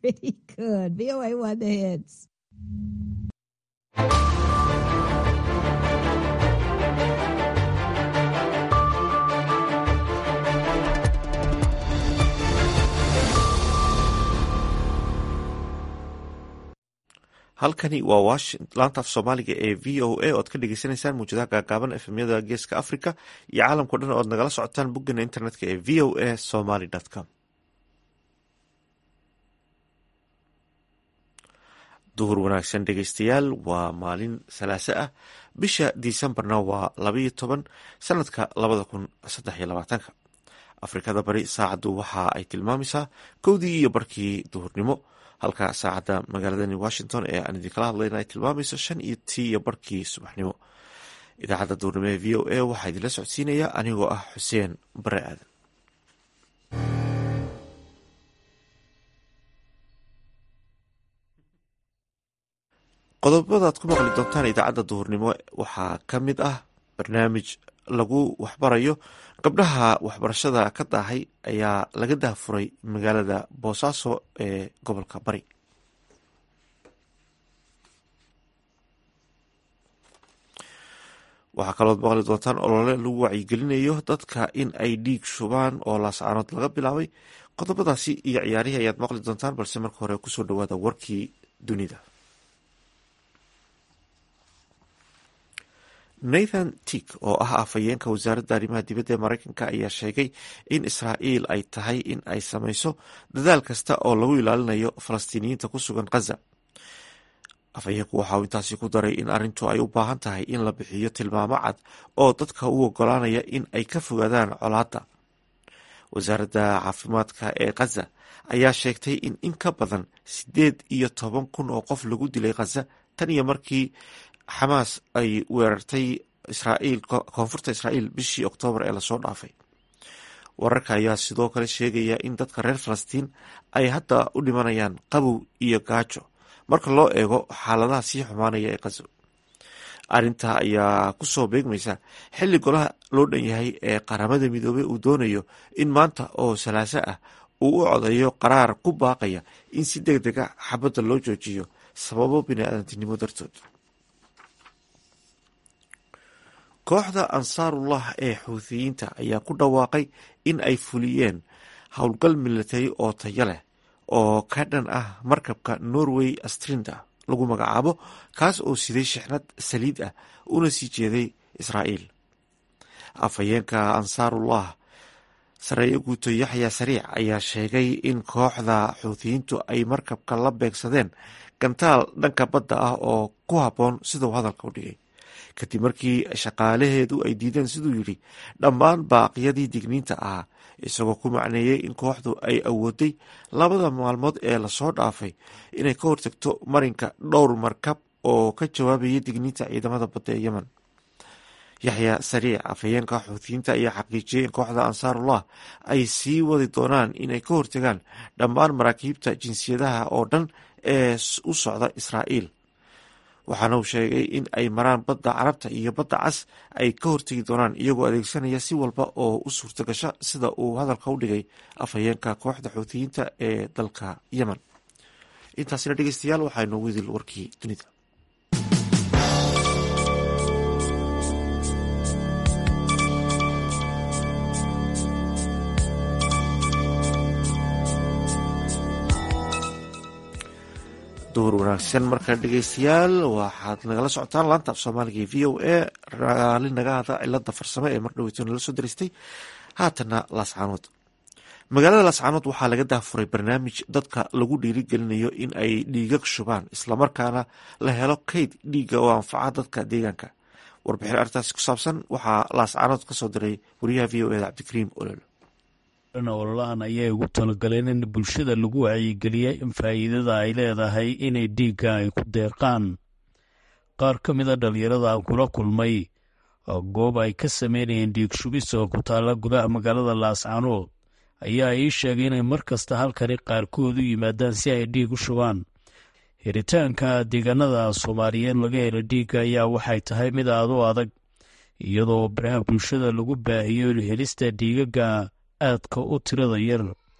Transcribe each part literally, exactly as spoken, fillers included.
pretty good. V O A one The Hits. halkani waa washington laanta af soomaaliga ee v o a oad ka dhegeysaneysaan muujadaha gaagaaban efemyada geeska africa iyo caalamkao dhan oad nagala socotaan boggana internetka ee v o a somaly com. duhur wanaagsan dhegeystayaal, waa maalin salaaso ah, bisha disembarna waa labaiyo toban sanadka labada kun saddex iyo labaatanka. afrikada bari saacaddu waxa ay tilmaamaysaa kowdii iyo barkii duhurnimo, halka saacadda magaaladani washington ee aan idinkala hadlayna ay tilmaamayso shan iyo tii iyo barkii subaxnimo. idaacadda duhurnimo ee v o a waxaa idinla socodsiinaya anigoo ah xuseen bare aadan. qodobada aad ku maqli doontaan idaacadda duhurnimo waxaa ka mid ah barnaamij lagu waxbarayo gabdhaha waxbarashada ka daahay ayaa laga daahfuray magaalada boosaaso ee gobolka bari. waxaa kalood maqli doontaan olole lagu wacyigelinayo dadka in ay dhiig shubaan oo laascaanood laga bilaabay. qodobadaasi iyo ciyaarihii ayaad maqli doontaan, balse marka hore kusoo dhawaada warkii dunida. nathan tik oo ah afhayeenka wasaaradda arrimaha dibadda ee mareykanka ayaa sheegay in israa'iil ay tahay in ay sameyso dadaal kasta oo lagu ilaalinayo falastiiniyiinta ku sugan khaza. afhayeenku waxa uu intaasi ku daray in arrintu ay u baahan tahay in la bixiyo tilmaamo cad oo dadka u ogolaanaya in ay ka fogaadaan colaadda. wasaaradda caafimaadka ee khaza ayaa sheegtay in in ka badan sideed iyo toban kun oo qof lagu dilay khaza tan iyo markii xamaas ay weerartay israa'iil koonfurta israa'iil bishii oktoobar ee lasoo dhaafay. wararka ayaa sidoo kale sheegaya in dadka reer falastiin ay hadda u dhimanayaan qabow iyo gaajo marka loo eego xaaladaha sii xumaanaya ee khazo. arrintaa ayaa kusoo beegmaysa xilli golaha loo dhan yahay ee qaramada midoobey uu doonayo in maanta oo salaaso ah uu u codeeyo qaraar ku baaqaya in si deg dega xabadda loo joojiyo sababo bini-aadantinimo dartood. kooxda ansaarullah ee xuuthiyiinta ayaa ku dhawaaqay in ay fuliyeen howlgal milatari oo tayo leh oo ka dhan ah markabka norway astrinda lagu magacaabo, kaas oo siday shixnad saliid ah una sii jeeday israa'iil. afhayeenka ansaarullah sareeyo guuto yaxya sariic ayaa sheegay in kooxda xuuthiyiintu ay markabka la beegsadeen gantaal dhanka badda ah oo ku habboon siduu hadalka u dhigay, kadib markii shaqaalaheedu ay diideen siduu yidhi dhammaan baaqyadii digniinta ahaa, isagoo ku macneeyey in kooxdu ay awooday labada maalmood ee lasoo dhaafay inay ka hortagto marinka dhowr markab oo ka jawaabayay digniinta ciidamada badda ee yemen. yaxya sariic afhayeenka xuuthiyiinta ayaa xaqiijiyey in kooxda ansaarullah ay sii wadi doonaan inay ka hortagaan dhammaan maraakiibta jinsiyadaha oo dhan ee u socda israa'iil, waxaana uu sheegay in ay maraan badda carabta iyo badda cas ay ka hortegi doonaan iyagoo adeegsanaya si walba oo u suurta gasha, sida uu hadalka u dhigay afhayeenka kooxda xuuthiyiinta ee dalka yemen. intaasina dhegeystayaal waxaa inoogu idil warkii dunida. duhur wanaagsan markaa dhegeystayaal, waxaad nagala socotaan laanta af soomaaliga ee v o a. raali naga hada cilada farsamo ee mar dhaweyto nala soo diristay. haatana laascaanood, magaalada laascaanood waxaa laga daahfuray barnaamij dadka lagu dhiirigelinayo in ay dhiigag shubaan islamarkaana la helo kayd dhiiga oo anfaca dadka deegaanka. warbixin arrintaasi ku saabsan waxaa laascaanood kasoo diray wariyaha v o a da cabdikariim ololo. ololahan ayay ugu talagaleen in bulshada lagu wacyigeliya in faa'iidada ay leedahay inay dhiigga ay ku deeqaan. qaar ka mida dhalinyarada aan kula kulmay oo goob ay ka sameynayeen dhiig shubis oo ku taalla gudaha magaalada laascaanood ayaa ii sheegay inay mar kasta halkani qaarkood u yimaadaan si ay dhiig u shubaan. helitaanka deegaanada soomaaliyeed laga helo dhiigga ayaa waxay tahay mid aad u adag, iyadoo baraha bulshada lagu baahiyo helista dhiigaga aadka u tirada yar.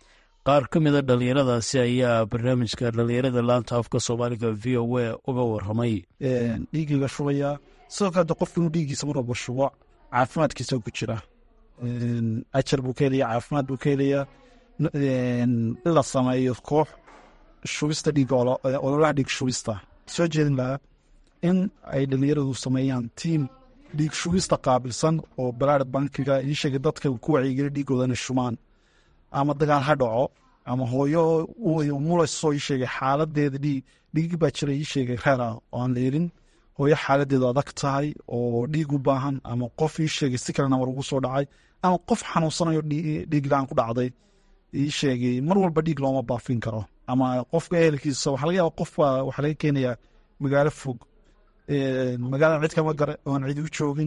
qaar ka mida dhalinyaradaasi ayaa barnaamijka dhalinyarada laanta afka soomaaliga v o a uga waramay. dhiigiga shubaya sidoo kale qofku inuu dhiigiisa mar walba shubo caafimaadkiisa ku jira ajar buu ka helaya caafimaad buu ka helaya in la sameeyo koox shubista dhiiga ololaha dhiig shubista soo jeedin lahaa in ay dhalinyaradu sameeyaan tiim dhiig shubista qaabilsan oo balaad bankiga ii sheegay dadka ku wacyigeliya dhiigoodana shumaan ama dagaal ha dhaco ama hooyo uu mulayso ii sheegay xaaladeeda dhiig dhiig baa jiray ii sheegay reer ah oo aan leerin hooyo xaaladeedu adag tahay oo dhiig u baahan ama qof ii sheegay si kalena war ugu soo dhacay ama qof xanuunsanayo dhiig la-aan ku dhacday ii sheegay mar walba dhiig looma baafin karo ama qofka ehelkiisa waxaa laga yaaba qof waxaa laga keenayaa magaalo fog magaalada cid kama gare oon cid u joogin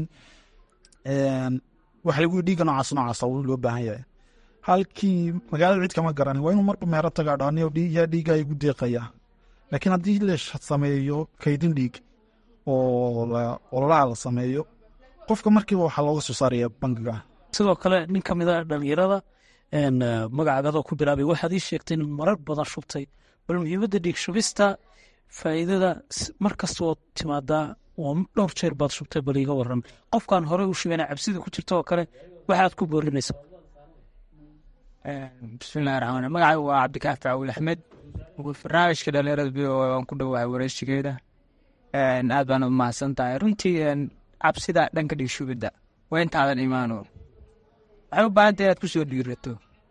waxa lagu dhiiga noocaas noocaas loo baahan yahay halkii magaalada cid kama garan waa inuu marba meero tagaa dhaaniyo yaa dhiiga igu deeqaya laakiin haddii la sameeyo kaydin dhiig oo ololaha la sameeyo qofka markiiba waxaa looga soo saaraya bangiga. sidoo kale nin ka mid a dhalinyarada magacaagadoo ku bilaabay waxaad ii sheegtay in marar badan shubtay bal muhiimadda dhiig shubista faa'iidada mar kastoo timaadaa oo dhowr jeer baad shubtay bal iiga waran qofkaan horey u shubeyna cabsida ku jirta oo kale waxaad ku boorinaysaa. bismillahi raxmaan magacay waa cabdikaafi cawil axmed barnaamijka dhalinyarada v o a waan ku dhowahay wareyshigeeda aad baan u mahadsan tahay runtii cabsida dhanka dhiig shubidda waa intaadan imaano waxay u baahan tahay inaad ku soo dhiirato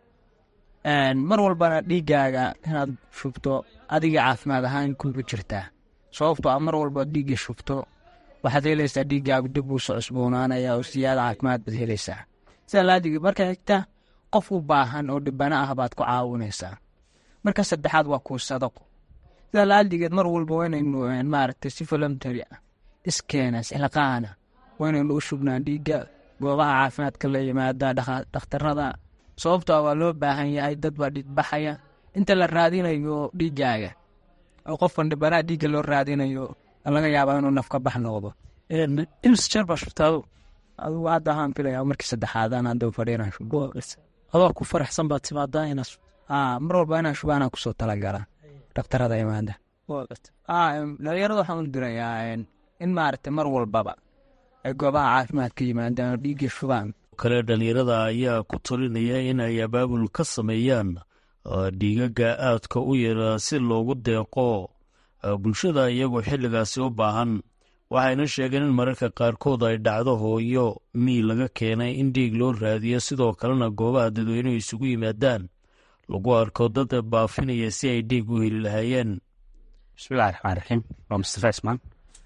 mar walbana dhiiggaaga inaad shubto adiga caafimaad ahaan kugu jirtaa sababtoo a mar walba dhiigga shubto waxaad helaysaa dhiiggaagu dib uu soo cusboonaanaya oo siyaada caafimaad baad helaysaa sida laadigi marka xigta qof u baahan oo dhibana ah baad ku caawinaysaa marka saddexaad waa kuu sadaqo sida laadigeed mar walba waa inaynu maaragtay si voluntary ah iskeena silaqaana waa inaynu u shubnaa dhiigga goobaha caafimaadka la yimaada dhakhtarada sababtoo waa loo baahan yahay dad baa dhigbaxaya inta la raadinayo dhiiggaaga oo qofkan dhibanaha dhiigga loo raadinayo laga yaabaa inuu naf ka bax noqdo. ims jeer baa shubtaado adugu hadda ahaan filaya markii saddexaadaan hadda fadhiinaan shubo adoo ku faraxsan baad timaadaa inaad mar walba inaan shubaanaan kusoo talagala dhakhtarada imaada. dhalinyarada waxaan u dirayaa in maaragtay mar walbaba ay goobaha caafimaad ka yimaadaan oo dhiigga shubaan. kale dhalinyarada ayaa ku talinaya in ay abaabul ka sameeyaan dhiigaga aadka u yara si loogu deeqo bulshada iyagoo xilligaasi u baahan waxayna sheegeen in mararka qaarkood ay dhacdo hooyo miil laga keenay in dhiig loo raadiyo sidoo kalena goobaha dadweynuhu isugu yimaadaan lagu arko dad baafinaya si ay dhiig u heli lahaayeen. bismillahi raxmaan raxiim waa mustafa ismaan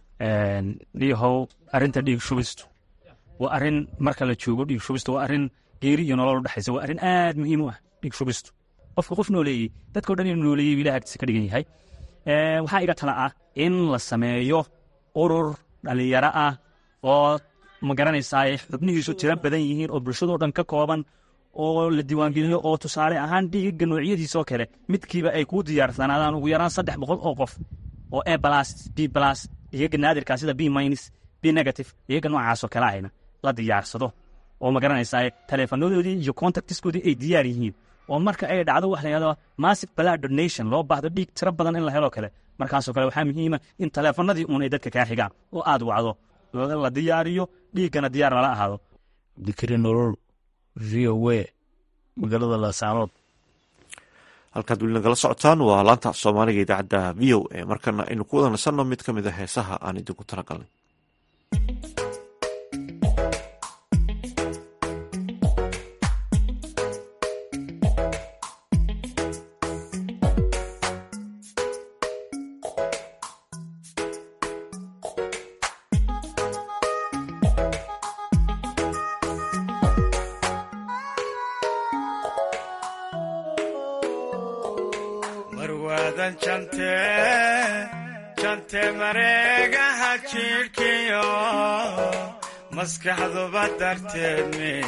dhiihow arrinta dhiig shubistu waa arrin marka la joogo dhiig shubistu waa arrin geeri iyo nolol u dhexaysa waa arrin aad muhiim u ah dhiig shubistu qofka qof nooleeyey dadkao dhan inuu nooleeyey ilaah agtiisa ka dhigan yahay. waxaa iga tala ah in la sameeyo urur dhalinyaro ah oo ma garanaysaa xubnihiisu tiro badan yihiin oo bulshadoo dhan ka kooban oo la diiwaangeliyo oo tusaale ahaan dhiigga noocyadiisoo kale midkiiba ay kuu diyaarsanaadaan ugu yaraan saddex boqol oo qof oo a plus b plus dhiigga naadirkaa sida b minus b negative dhiigga noocaasoo kale ahayna la diyaarsado oo ma garanaysaa taleefanadoodii iyo contactiskoodii ay diyaar yihiin oo marka ay dhacdo wax la yidhahdo massive blood donation loo baahdo dhiig tiro badan in la helo kale markaasoo kale waxaa muhiima in taleefanadii uun ay dadka kaa xigaan oo aad wacdo la diyaariyo dhiiggana diyaar lala ahaado. abdikari nolol v o a magaalada laascaanood. halkaad weli nagala socotaan waa laanta soomaaliga idaacadda v o a markana aynu ku wada nasanno mid ka mid a heesaha aan idinku talagalnay. jante mareegaha jidhkiyo maskaxduba darteed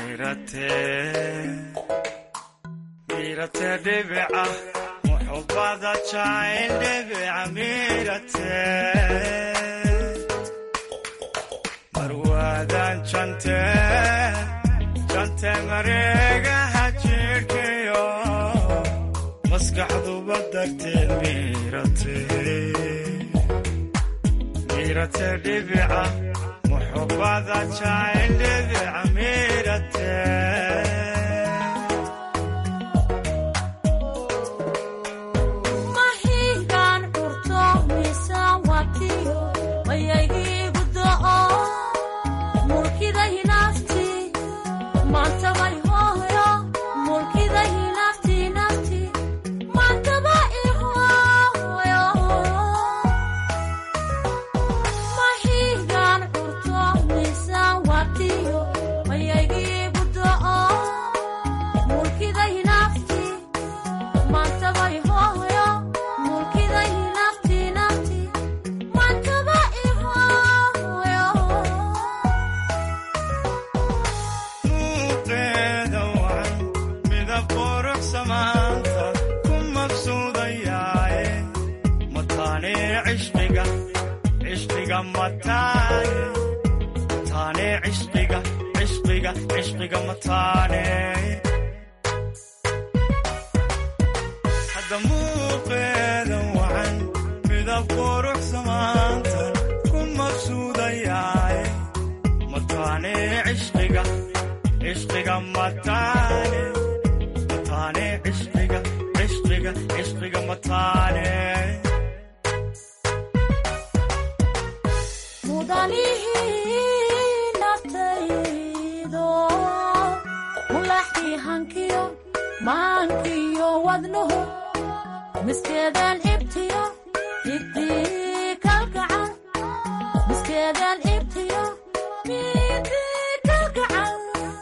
miirate dhibica muxubbada jacayl dhibica miirate marwaadan jante jante mareegaha jidhkiyo maskaxduba darteed miiratee miiratee dhibica muxubbada jacayl dhibica miiratee hadda muuqeeda wacan midab qurux samaantan ku maqsuudayaaye mataane cishqiga cishqiga mataane mataane cishqiga cishqiga cishqiga mataane maankiyo wadnuhu miskeedaan ibtiyo midii kalgacal miskeedaan ibtiyo midii kalgacal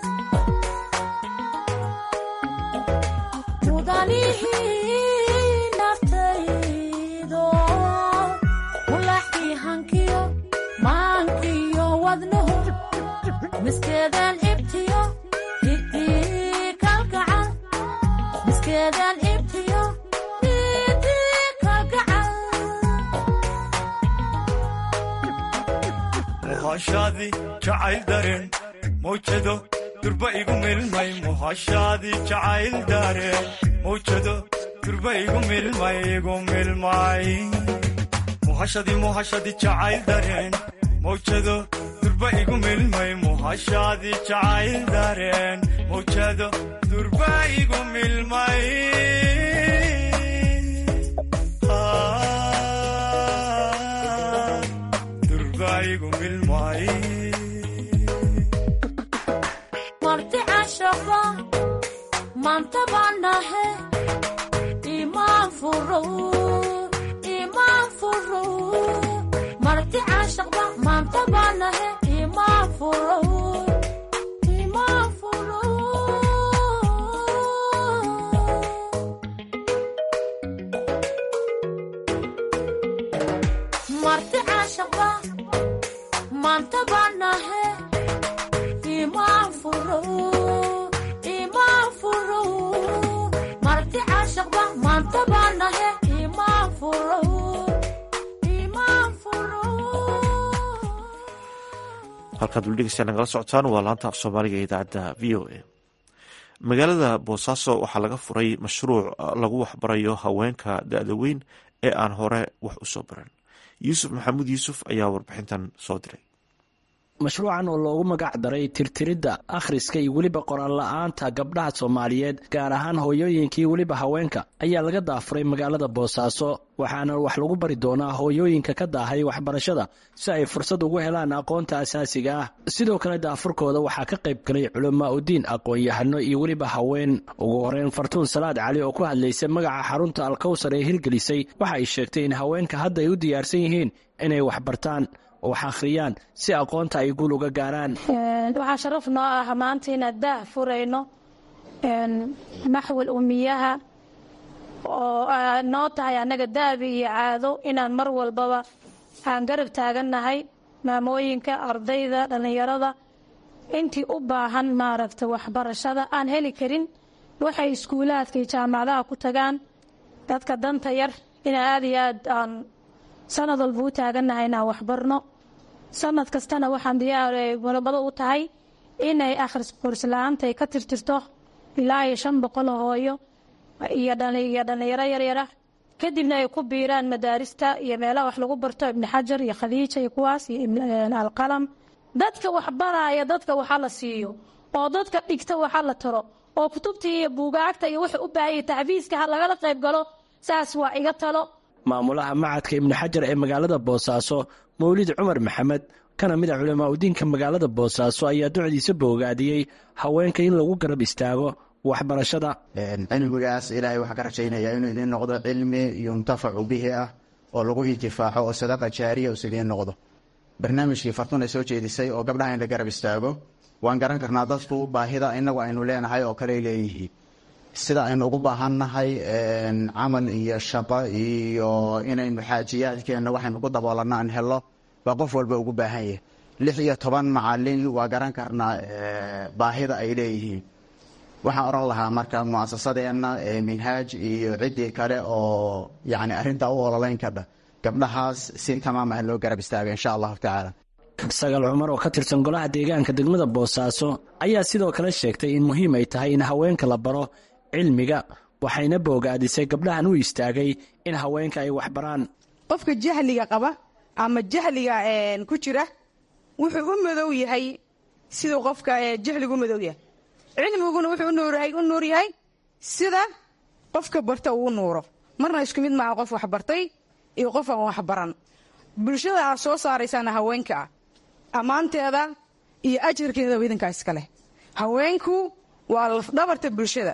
mudalihii naftaydo mulaxkii hankiyo maankiyo wadnuhu miskeedaan ibtiyo muhashaadi jacayl dareen mawjado durba igu milmay muhashaadi jacayl dareen mawjado durba igu milmay igu milmay muhashadi muhashadi jacayl dareen mawjado durba igu milmay muhashaadi jacayl dareen mawjado durba igu milmay marti cashaqa maanta baanahe imaan furo imaan furo marti cashaqba maanta baanahe imaan furo imaan furo marti cashaqba maanta baanahe imaan furo imaan furo marti cashaqba maanta baanahe imaan furo imaan furo halkaad waldhegeysaa nagala socotaan waa laanta af soomaaliga ee idaacadda v o a magaalada boosaaso waxaa laga furay mashruuc lagu waxbarayo haweenka da-da weyn ee aan hore wax u soo baran yuusuf maxamuud yuusuf ayaa warbixintan soo diray mashruucan oo loogu magac daray tirtiridda akhriska iyo weliba qoraal la-aanta gabdhaha soomaaliyeed gaar ahaan hooyooyinkii weliba haweenka ayaa laga daafuray magaalada boosaaso waxaana wax lagu bari doonaa hooyooyinka ka daahay waxbarashada si ay fursad ugu helaan aqoonta asaasiga ah sidoo kale daafurkooda waxaa ka qayb galay culamaa udiin aqoon-yahano iyo weliba haween ugu horeyn fartuun salaad cali oo ku hadlaysay magaca xarunta alkawsar ee hirgelisay waxa ay sheegtay in haweenka hadda ay u diyaarsan yihiin inay waxbartaan oo wax akhriyaan si aqoonta ay guul uga gaaraan waxaa sharaf noo ah maanta inaad daah furayno maxwal umiyaha oo noo tahay annaga daabi iyo caado inaan mar walbaba aan garab taagannahay maamooyinka ardayda dhallinyarada intii u baahan maaragta waxbarashada aan heli karin waxay iskuulaadka iyo jaamacadaha ku tagaan dadka danta yar inaan aad iyo aad aan sanad walba u taagannahay inaan waxbarno sanad kastana waxaan diyaar walbada u tahay inay akhris qorsla'aanta ay ka tirtirto ilaa iyo shan boqol hooyo iyo dhallinyaro yaryara kadibna ay ku biiraan madaarista iyo meelaha wax lagu barto ibni xajar iyo khadiija iyo kuwaas iyo alqalam. dadka wax baraya dadka waxa la siiyo oo dadka dhigta waxa la taro oo kutubta iyo buugaagta iyo waxa u baahay taxfiiska lagala qayb galo. saas waa iga talo. maamulaha macadka ibni xajar ee magaalada boosaaso mawlid cumar maxamed kana mid a culamaa udiinka magaalada boosaaso ayaa ducdiisa boogaadiyey haweenka in lagu garab istaago waxbarashada. cilmigaas ilaahay waxaa ka rajaynayaa inuu idiin noqdo cilmi yuntafacu bihi ah oo lagu intifaaco oo sadaqa jaariya us idiin noqdo. barnaamijkii fartun ay soo jeedisay oo gabdhaha in la garab istaago waan garan karnaa dadku baahida inagu aynu leenahay oo kale leeyihiin sida aynu ugu baahannahay camal iyo shaqo iyo inaynu xaajiyaadkeenna waxaynu ku daboolanna aan helo baa qof walba ugu baahan yahay. lix iyo toban macalin waa garan karnaa baahida ay leeyihiin. waxaan oran lahaa marka muasasadeenna minhaaj iyo ciddii kale oo yani arrintaa u ololayn kadha gabdhahaas si tamaam ah loo garab istaaga insha allahu tacaala. sagaal cumar oo ka tirsan golaha deegaanka degmada boosaaso ayaa sidoo kale sheegtay in muhiim ay tahay in haweenka la baro cilmiga waxayna boogaadisay gabdhahan u istaagay in haweenka ay waxbaraan. qofka jahliga qaba ama jahliga ku jira wuxuu u madow yahay siduu qofka jahligu u madow yahay. cilmiguna wuxuu u nuurahay u nuur yahay sida qofka barta uu nuuro. marna isku mid maaha qof wax bartay iyo qof aan wax baran. bulshada aad soo saaraysana haweenka ah ammaanteeda iyo ajarkeeda idinkaa iska leh. haweenku waa lafdhabarta bulshada.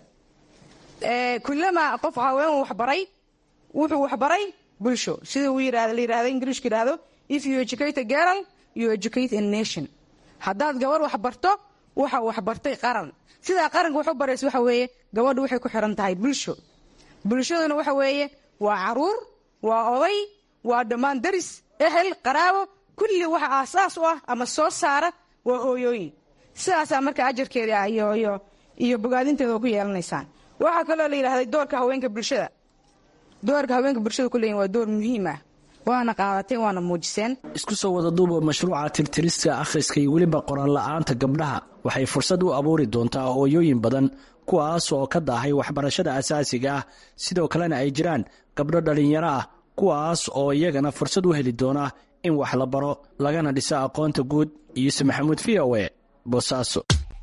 kullama qof haween wax baray wuxuu wax baray bulsho sida uu yiraahdo la yiraahdo ingiriishka yiraahdo if you educate a girl you educate a nation. haddaad gabar wax barto waxa wax bartay qaran. sidaa qaranka wax u baraysa waxa weeye gabadhu waxay ku xiran tahay bulsho. bulshaduna waxa weeye waa caruur waa oday waa dhammaan daris ehel qaraabo kulli waxa aasaas u ah ama soo saara waa hooyooyin. sidaasaa marka ajarkeeda iyo iyo iyo bogaadinteeda ku yeelanaysaan. waxaa kaloo la yidhaahday doorka haweenka bulshada. doorka haweenka bulshada ku leeyihin waa door muhiim ah waana qaadatay waana muujiseen. isku soo wada duuba mashruuca tirtirista akhriska iyo weliba qoraan la'aanta gabdhaha waxay fursad u abuuri doontaa hooyooyin badan kuwaas oo ka daahay waxbarashada asaasiga ah sidoo kalena ay jiraan gabdho dhallinyaro ah kuwaas oo iyagana fursad u heli doona in wax la baro lagana dhiso aqoonta guud. yuusuf maxamuud v o e boosaaso.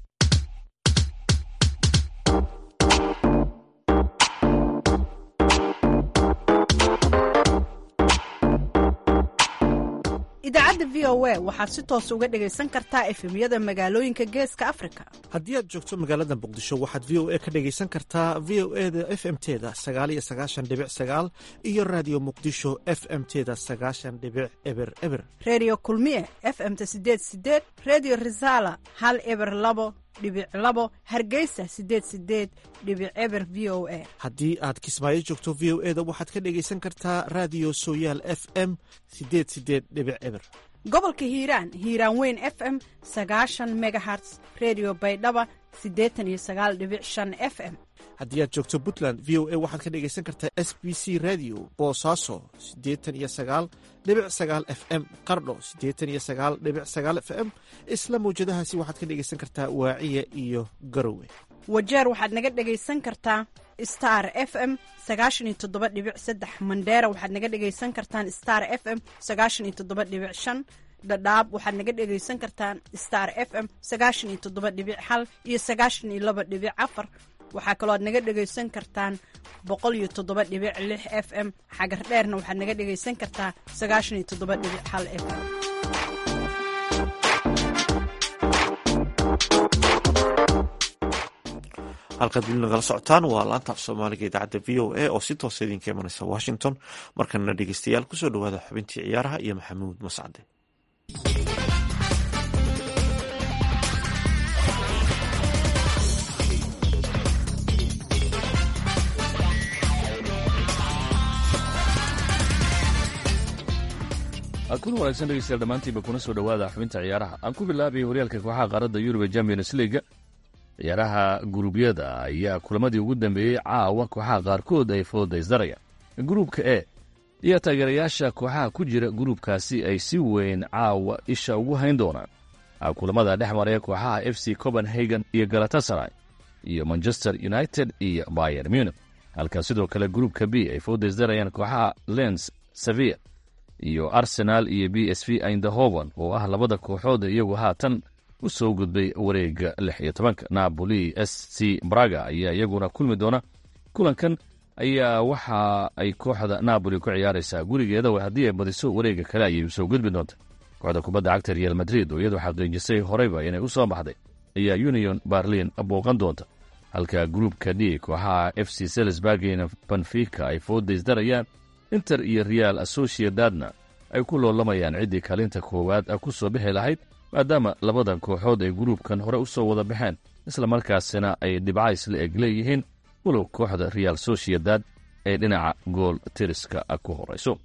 idaacadda v o a waxaad si toos uga dhegaysan kartaa efemyada magaalooyinka geeska afrika. haddii aad joogto magaalada muqdisho waxaad v o a ka dhegaysan kartaa v o eda f m teda sagaal iyo sagaashan dhibic sagaal iyo raadiyo muqdisho f m teda sagaashan dhibic eber eber. redio kulmiye f m-ta sideed sideed redio risala hal eber labo dhibic labo hargeysa sideed sideed dhibic eber v o a. haddii aad kismaayo joogto v o eda waxaad ka dhegaysan kartaa raadiyo sooyaal f m sideed sideed dhibic eber. gobolka hiiraan hiiraan weyn f m sagaashan megaherts redio baydhaba siddeetan iyo sagaal dhibic shan f m. haddii aad joogto puntland v o a waxaad ka dhegaysan kartaa s b c radio boosaaso siddeetan iyo sagaal dhibic sagaal f m qardho siddeetan iyo sagaal dhibic sagaal f m. isla mawjadahaasi waxaad ka dhegaysan kartaa waaciya iyo garowe. wajeer waxaad naga dhegaysan kartaa star f m sagaashan iyo toddoba dhibic saddex. mandheera waxaad naga dhegaysan kartaan star f m sagaashan iyo toddoba dhibic shan. dhadhaab waxaad naga dhegaysan kartaan star f m sagaashan iyo toddoba dhibic hal iyo sagaashan iyo laba dhibic afar. waxaa kaloo aad naga dhegaysan kartaan boqol iyo toddoba dhibic lix f m. xagar dheerna waxaad naga dhegaysan kartaa sagaashan iyo toddoba dhibic hal f m. halkaad weli nagala socotaan waa laanta af soomaaliga idaacadda v o a oo si toosa idinka imanaysa washington. markana dhegeystayaal kusoo dhawaada xubintii ciyaaraha iyo maxamuud mascade. kun wanaagsan dhegeystayaal dhammaantiinba kuna soo dhowaada xubinta ciyaaraha. aan ku bilaabay horyaalka kooxaha qaaradda yurub champions leaga. ciyaaraha guruubyada ayaa kulamadii ugu dambeeyey caawa kooxaha qaarkood ay foodaysdarayaan. gruubka e iyo taageerayaasha kooxaha ku jira gruubkaasi ay si weyn caawa isha ugu hayn doonaan kulamada dhex maraya kooxaha f c copenhagen iyo galatasaray iyo manchester united iyo bayer munich. halka sidoo kale gruupka b ay foodaysdarayaan kooxaha lens sevilla iyo arsenal iyo b s v eindhoven oo ah labada kooxood iyagu haatan u soo gudbay wareega lix iyo tobanka. Napoli s c Braga ayaa iyaguna kulmi doona. kulankan ayaa waxa ay kooxda Napoli ku ciyaaraysaa gurigeeda haddii ay badiso wareega kale ayay soo gudbi doonta. kooxda kubadda cagta Real Madrid oo iyadu xaqiijisay horeyba inay u soo baxday ayaa Union Berlin booqan doonta, halka gruupka D kooxaha f c Salzburg iyo Benfica ay foodaysdarayaan. Inter iyo Real Sociedadna ay ku loolamayaan ciddii kaalinta koowaad ku soo bixi lahayd, maadaama labadan kooxood ay gruupkan hore u soo wada baxeen isla markaasina ay dhibcays la eg leeyihiin, walow kooxda Real Sociedad ee dhinaca gool tiriska ku horayso.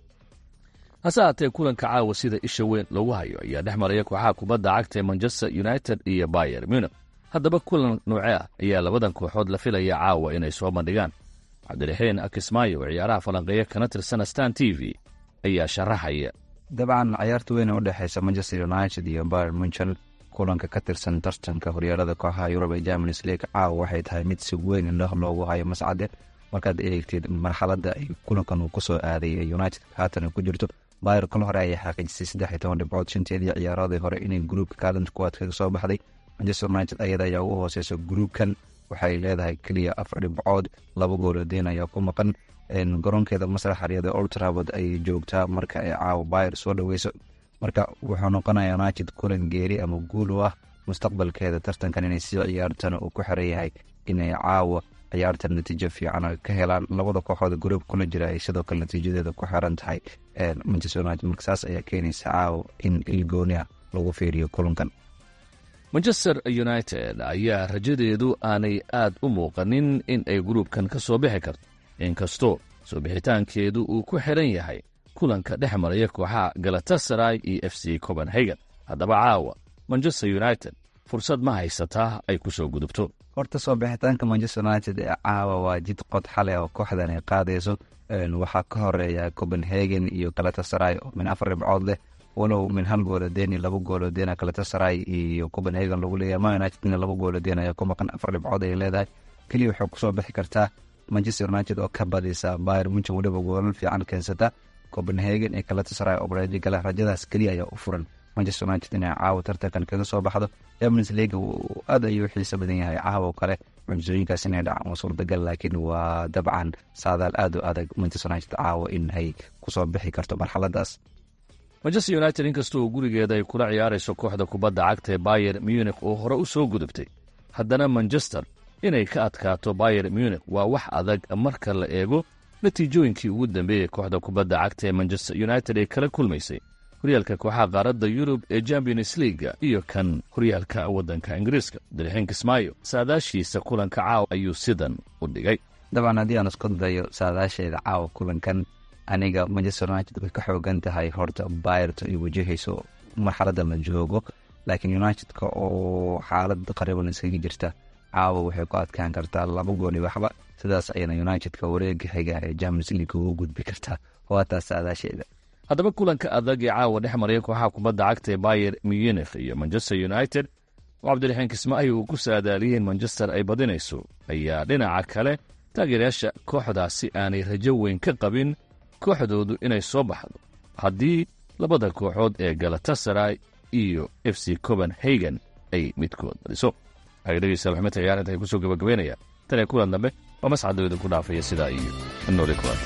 hase haatee kulanka caawa sida isha weyn loogu hayo ayaa dhex maraya kooxaha kubadda cagta ee Manchester United iyo Bayern Munich. haddaba kulan noocee ah ayaa labadan kooxood la filaya caawa inay soo bandhigaan? cabdiraxiin Akismaayo oo ciyaaraha falanqeeya kana tirsan Stan T V ayaa sharaxaya. dabcan ciyaarta weyn u dhaxaysa Manchester United iyo Bayern Munich, kulanka ka tirsan tartanka horyaalada kooxaha Yurub ee Champions League caawa waxay tahay mid si weyn indhaha loogu hayo mascade markaad eegtid marxaladda ay kulankan uu kusoo aaday ee United haatan ku jirto. Bayern kala hore ayay xaqiijisay saddex iyo toban dhibcood shanteedii ciyaaroodii hore inay gruupka kaalinta kuwaad kaga soo baxday. Manchester United ayada ayaa ugu hooseysa gruupkan, waxay leedahay keliya afar dhibcood, laba gool oo deen ayaa ku maqan. garoonkeeda masraxa riyada Old Trafford ayay joogtaa marka ay caawa Bayern soo dhaweyso. marka wuxuu noqonayaa United kulan geeri ama guul u ah mustaqbalkeeda tartankan inay sii ciyaartana uu ku xiran yahay inay caawa ciyaartan natiijo fiican ka helaan. labada kooxood gruupka kuna jira ay sidoo kale natiijadeeda ku xiran tahay Manchester United, marka saas ayaa keenaysa caawa in ilgooniya lagu fiiriyo kulankan. Manchester United ayaa rajadeedu aanay aad u muuqanin in ay gruupkan ka soo bixi karto, inkastoo soo bixitaankeedu uu ku xiran yahay kulanka dhex maraya kooxaha Galatasaray iyo f c Copenhagen. haddaba caawa Manchester United fursad ma haysataa ay ku soo gudubto? horta soo bixitaanka Manchester United ee caawa waa jid qod xale oo kooxdan ay qaadayso. waxaa ka horeeya Copenhagen iyo Galatasaray oo min afar dhibcood leh, walow min hal gool oo deen iyo laba gool oo deen Galatasaray iyo Copenhagen lagu leeyahay. Man United laba gool oo deen ayaa ku maqan, afar dhibcood ay leedahay. kaliya waxay ku soo bixi kartaa Manchester United oo ka badisa Bayern Munich waliba goolal fiican keensata. Copenhagen iyo Galatasaray oo bareeji gala, rajadaas kaliya ayaa u furan Manchester United inay caawa tartankan kaga soo baxdo. Champions League aad ayuu xiiso badan yahay caawa kale, mucjisooyinkaas inay dhacaan waa suurtagal, laakiin waa dabcan saadaal aad u adag Manchester United caawa in ay ku soo bixi karto marxaladaas. Manchester United inkastoo gurigeeda ay kula ciyaarayso kooxda kubadda cagta ee Bayern Munich oo hore u soo gudubtay, haddana Manchester inay ka adkaato Bayern Munich waa wax adag marka la eego natiijooyinkii ugu dambeeyay kooxda kubadda cagta ee Manchester United ay kala kulmaysay horyaalka kooxaha qaaradda Yurub ee Champions League iyo kan horyaalka waddanka Ingiriiska. Cabdiraxiin Kismaayo saadaashiisa kulanka caawa ayuu sidan u dhigay. dabcan haddii aan isku dayo saadaasheeda caawa kulankan, aniga Manchester United way ka xoogan tahay horta Bayern ay wajahayso marxaladda la joogo, laakiin United-ka oo xaalad qariban isaga jirta caawa waxay ku adkaan kartaa laba gool iyo waxba, sidaas ayana United-ka wareega xiga ee Champions League ugu gudbi kartaa. waa taas saadaasheeda. haddaba kulanka adag ee caawa dhex maraya kooxaha kubadda cagta ee Bayern Munich iyo Manchester United oo Cabdiraxiin Kismaayo uu ku saadaaliyeen Manchester ay badinayso, ayaa dhinaca kale taageerayaasha kooxdaasi aanay rajo weyn ka qabin kooxdoodu inay soo baxdo haddii labada kooxood ee Galatasaray iyo f c Copenhagen ay midkood badiso. dhegeystayaal xubinta ciyaarta ay ku soo gabagabeynayaan tan ee kulan dambe waa mascadooda ku dhaafaya sidaa iyo nooli kulan.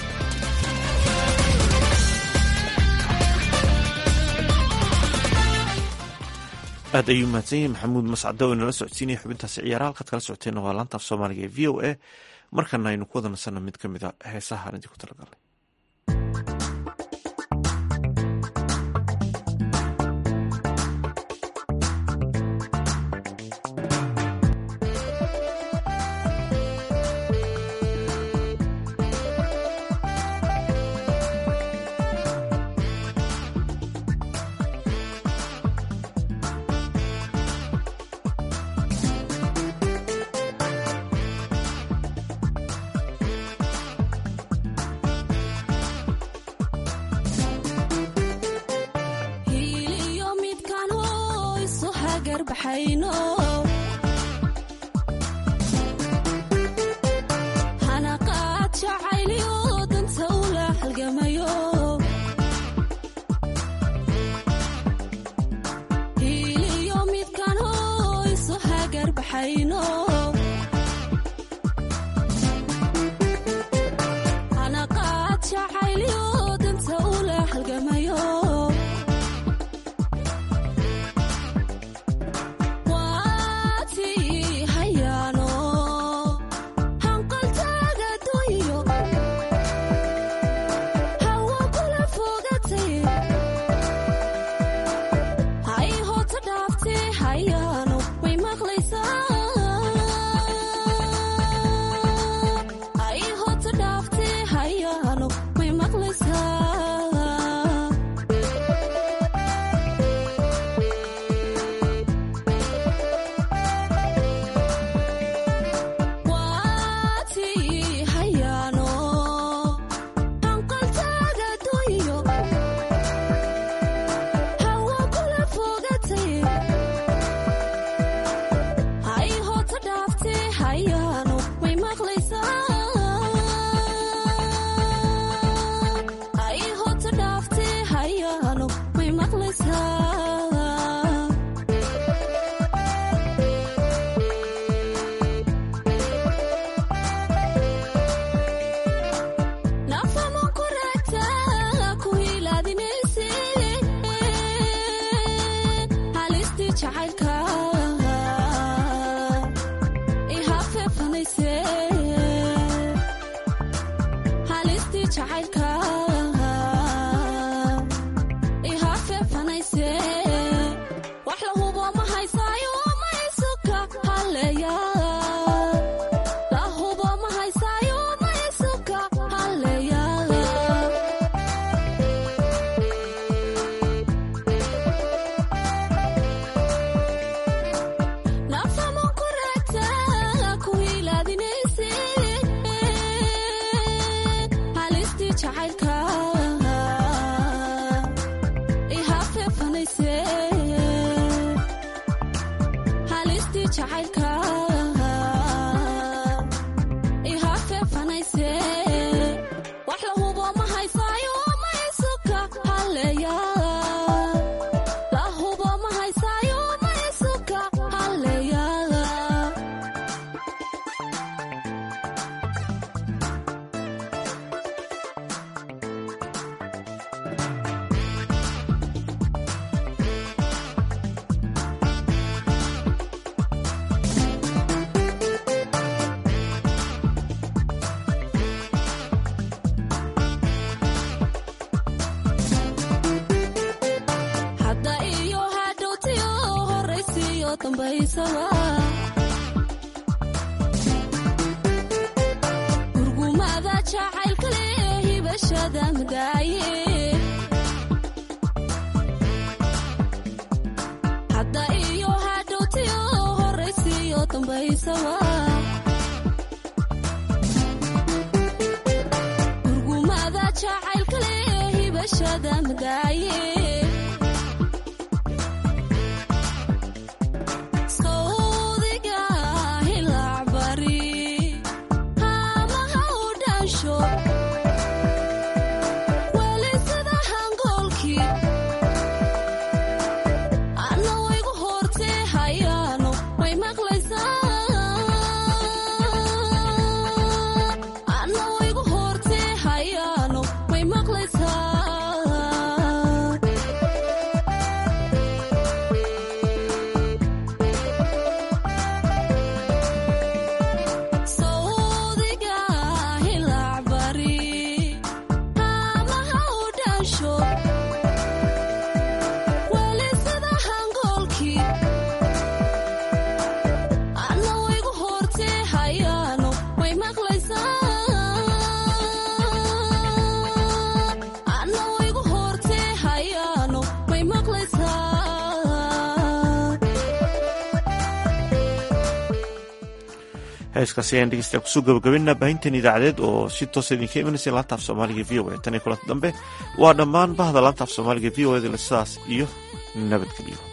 aad ayuu mahadsan yahay maxamuud mascado oo inala socodsiinaya xubintaasi ciyaaraha. halkaad kala socoteenna waa laanta af soomaaliga ee v o a. markana aynu ku wada nasanno mid ka mid a heesaha aan idinku talagalnay. hanaqaad hayno ana qaad jacaylyo danta ula halgamayo gurgumada jacaylka leh hibashada madaaye hadda iyo hadhowtiyo horaysiyo dambaysawa gurgumada jacaylka leh hibashada madaaye heeskaasi ayaan dhegeystayaa kusoo gabagabaynaa baahintan idaacadeed oo si toosa idinka imanaysa laanta af soomaaliga v o a tan iyo kulanta dambe waa dhammaan bahda laanta af soomaaliga v o a sidaas iyo nabadgelyo.